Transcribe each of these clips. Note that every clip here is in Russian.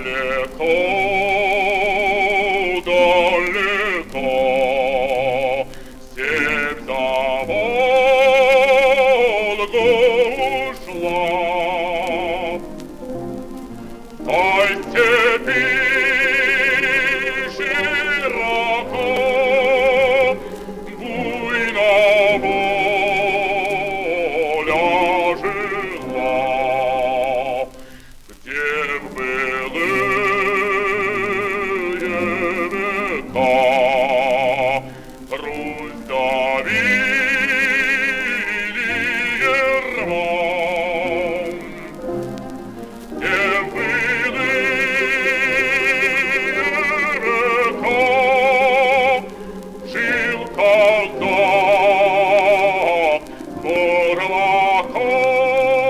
далеко, далеко, степь за Волгу ушла. Той степи широко, буйно воля жила, где былые века Русь давили рвом, где жил казак Бурлаков.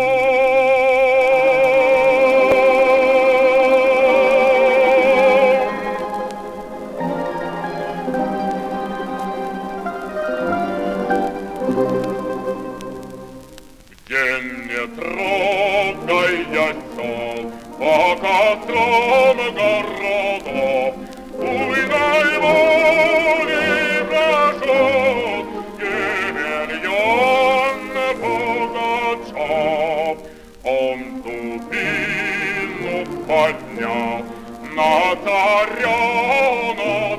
Где не трогай я сел по кострам городов, буйной воли прошел Емельян Пугачев. Он дубину поднял на царя